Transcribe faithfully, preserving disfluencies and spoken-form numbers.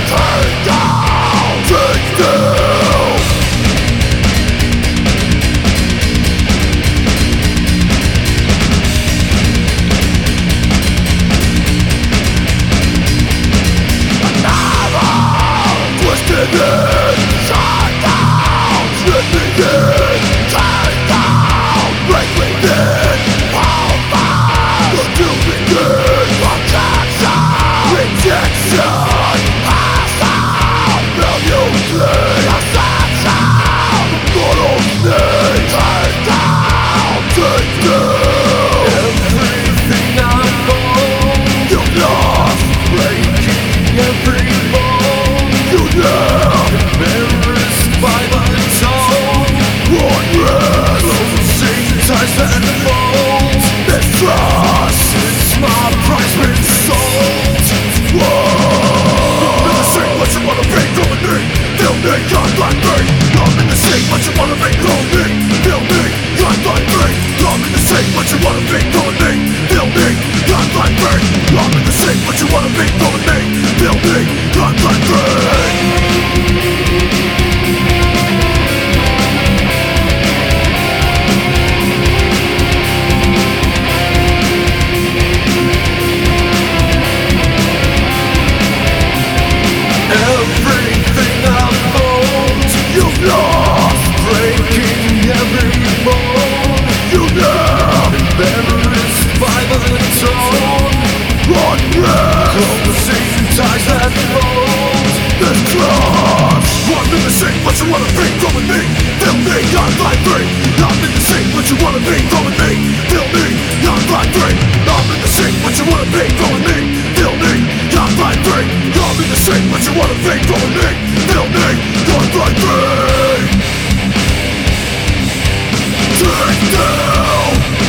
Take down, take down. Another twisted in, shut down, slip me in, take down, break within, hold fast, until begin, protection, rejection. Just like me, I'm in the sea, but you wanna be lonely. Feel me, just like me. I'm in the sea, but you wanna be lonely. Feel me, just like me. I'm in the sea, but you wanna be lonely. Feel me, just like me. But you wanna be come with me, feel me, I'm like free. I'm in the sea, but you wanna be come with me, feel me, I'm like free. I'm in the sea, but you wanna be come with me, feel me, I'm like free. I'm in the sea, but you wanna be come with me, feel me, I'm like free. Take down.